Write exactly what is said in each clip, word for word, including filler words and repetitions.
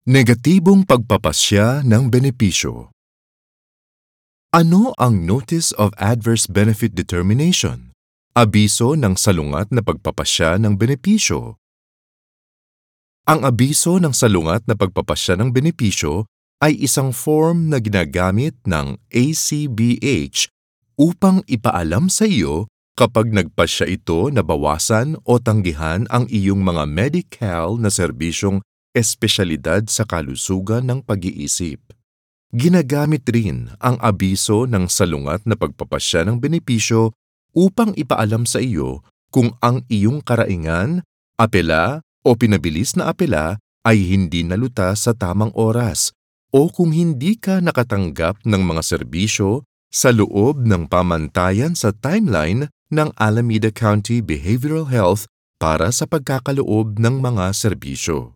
Negatibong pagpapasya ng benepisyo. Ano ang Notice of Adverse Benefit Determination? Abiso ng salungat na pagpapasya ng benepisyo. Ang abiso ng salungat na pagpapasya ng benepisyo ay isang form na ginagamit ng A C B H upang ipaalam sa iyo kapag nagpasya ito na bawasan o tanggihan ang iyong mga medical na serbisyong espesyalidad sa kalusugan ng pag-iisip. Ginagamit rin ang abiso ng salungat na pagpapasya ng benepisyo upang ipaalam sa iyo kung ang iyong karaingan, apela o pinabilis na apela ay hindi naluta sa tamang oras o kung hindi ka nakatanggap ng mga serbisyo sa loob ng pamantayan sa timeline ng Alameda County Behavioral Health para sa pagkakaloob ng mga serbisyo.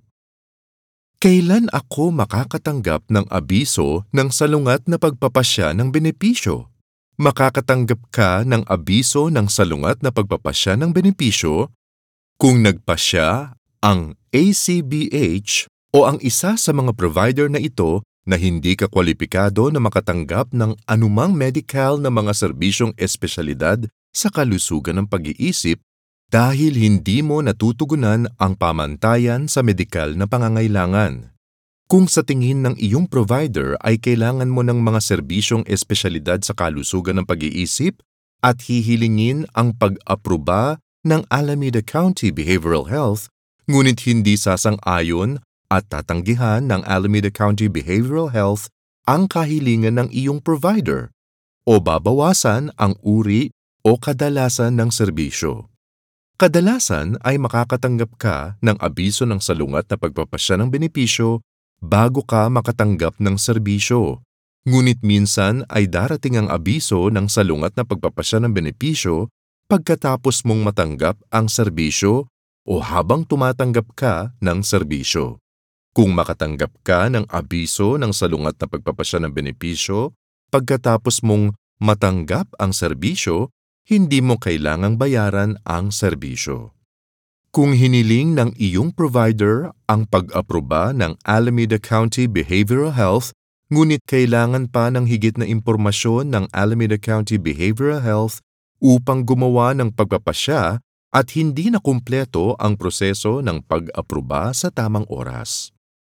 Kailan ako makakatanggap ng abiso ng salungat na pagpapasya ng benepisyo? Makakatanggap ka ng abiso ng salungat na pagpapasya ng benepisyo kung nagpasya ang A C B H o ang isa sa mga provider na ito na hindi ka kwalipikado na makatanggap ng anumang medical na mga serbisyong espesyalidad sa kalusugan ng pag-iisip dahil hindi mo natutugunan ang pamantayan sa medikal na pangangailangan. Kung sa tingin ng iyong provider ay kailangan mo ng mga serbisyong espesyalidad sa kalusugan ng pag-iisip at hihilingin ang pag-aproba ng Alameda County Behavioral Health, ngunit hindi sasang-ayon at tatanggihan ng Alameda County Behavioral Health ang kahilingan ng iyong provider o babawasan ang uri o kadalasan ng serbisyo. Kadalasan ay makakatanggap ka ng abiso ng salungat na pagpapasya ng benepisyo bago ka makatanggap ng serbisyo. Ngunit minsan ay darating ang abiso ng salungat na pagpapasya ng benepisyo pagkatapos mong matanggap ang serbisyo o habang tumatanggap ka ng serbisyo. Kung makatanggap ka ng abiso ng salungat na pagpapasya ng benepisyo pagkatapos mong matanggap ang serbisyo, hindi mo kailangang bayaran ang serbisyo. Kung hiniling ng iyong provider ang pag-aproba ng Alameda County Behavioral Health, ngunit kailangan pa ng higit na impormasyon ng Alameda County Behavioral Health upang gumawa ng pagpapasya at hindi na kumpleto ang proseso ng pag-aproba sa tamang oras.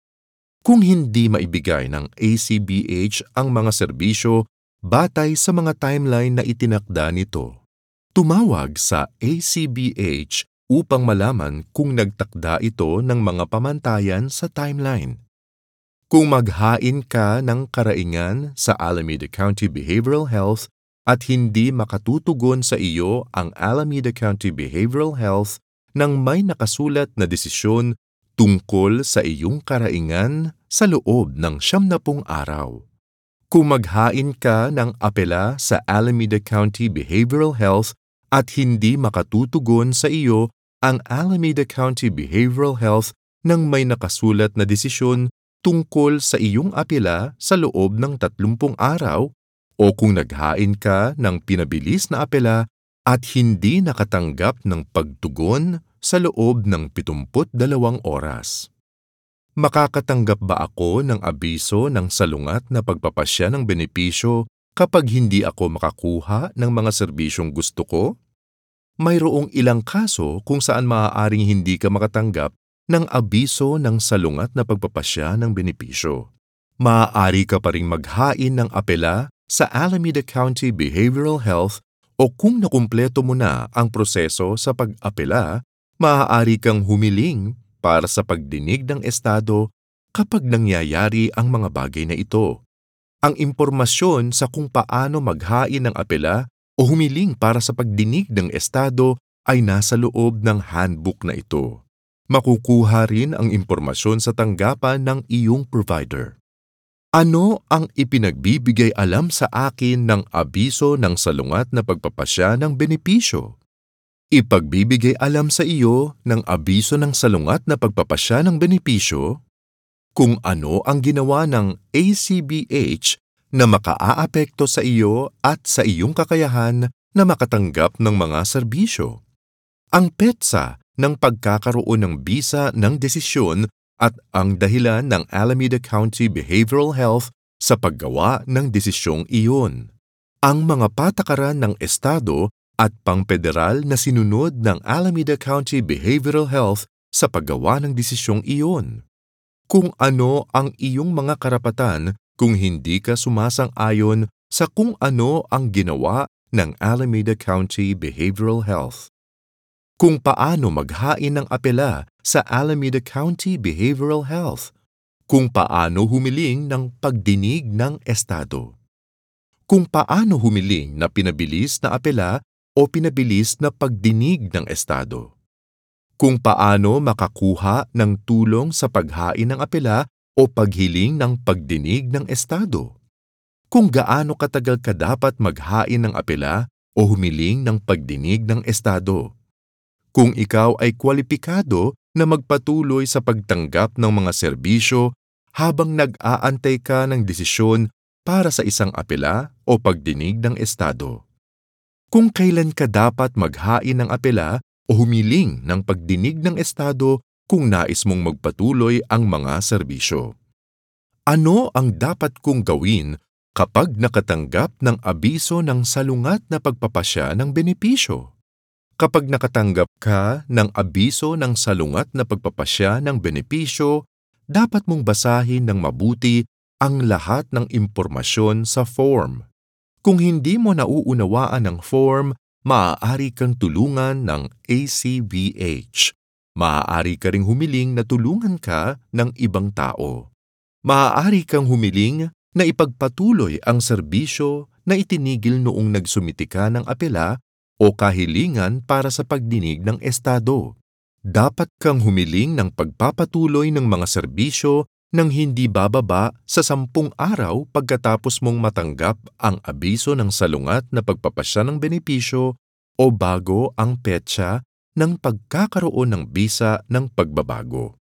Kung hindi maibigay ng A C B H ang mga serbisyo batay sa mga timeline na itinakda nito, tumawag sa A C B H upang malaman kung nagtakda ito ng mga pamantayan sa timeline. Kung maghain ka ng karaingan sa Alameda County Behavioral Health at hindi makatutugon sa iyo ang Alameda County Behavioral Health nang may nakasulat na desisyon tungkol sa iyong karaingan sa loob ng siyamnapung araw. Kung maghain ka ng apela sa Alameda County Behavioral Health at hindi makatutugon sa iyo ang Alameda County Behavioral Health nang may nakasulat na desisyon tungkol sa iyong apela sa loob ng tatlumpung araw, o kung naghain ka ng pinabilis na apela at hindi nakatanggap ng pagtugon sa loob ng pitungput dalawang oras. Makakatanggap ba ako ng abiso ng salungat na pagpapasya ng benepisyo kapag hindi ako makakuha ng mga serbisyong gusto ko? Mayroong ilang kaso kung saan maaaring hindi ka makatanggap ng abiso ng salungat na pagpapasya ng benepisyo. Maaari ka pa ring maghain ng apela sa Alameda County Behavioral Health o kung nakumpleto mo na ang proseso sa pag-apela, maaari kang humiling para sa pagdinig ng estado kapag nangyayari ang mga bagay na ito. Ang impormasyon sa kung paano maghain ng apela o humiling para sa pagdinig ng estado ay nasa loob ng handbook na ito. Makukuha rin ang impormasyon sa tanggapan ng iyong provider. Ano ang ipinagbibigay alam sa akin ng abiso ng salungat na pagpapasya ng benepisyo? Ipagbibigay alam sa iyo ng abiso ng salungat na pagpapasya ng benepisyo kung ano ang ginawa ng A C B H na makaaapekto sa iyo at sa iyong kakayahan na makatanggap ng mga serbisyo. Ang petsa ng pagkakaroon ng bisa ng desisyon at ang dahilan ng Alameda County Behavioral Health sa paggawa ng desisyong iyon. Ang mga patakaran ng estado at pangpederal na sinunod ng Alameda County Behavioral Health sa paggawa ng desisyong iyon. Kung ano ang iyong mga karapatan kung hindi ka sumasang-ayon sa kung ano ang ginawa ng Alameda County Behavioral Health. Kung paano maghain ng apela sa Alameda County Behavioral Health. Kung paano humiling ng pagdinig ng estado. Kung paano humiling na pinabilis na apela o pinabilis na pagdinig ng estado. Kung paano makakuha ng tulong sa paghain ng apela o paghiling ng pagdinig ng estado. Kung gaano katagal ka dapat maghain ng apela o humiling ng pagdinig ng estado. Kung ikaw ay kwalipikado na magpatuloy sa pagtanggap ng mga serbisyo habang nag-aantay ka ng desisyon para sa isang apela o pagdinig ng estado. Kung kailan ka dapat maghain ng apela o humiling ng pagdinig ng estado kung nais mong magpatuloy ang mga serbisyo. Ano ang dapat kong gawin kapag nakatanggap ng abiso ng salungat na pagpapasya ng benepisyo? Kapag nakatanggap ka ng abiso ng salungat na pagpapasya ng benepisyo, dapat mong basahin ng mabuti ang lahat ng impormasyon sa form. Kung hindi mo nauunawaan ang form, maaari kang tulungan ng A C B H. Maaari ka ring humiling na tulungan ka ng ibang tao. Maaari kang humiling na ipagpatuloy ang serbisyo na itinigil noong nagsumiti ka ng apela o kahilingan para sa pagdinig ng estado. Dapat kang humiling ng pagpapatuloy ng mga serbisyo nang hindi bababa sa sampung araw pagkatapos mong matanggap ang abiso ng salungat na pagpapasya ng benepisyo o bago ang petsa ng pagkakaroon ng bisa ng pagbabago.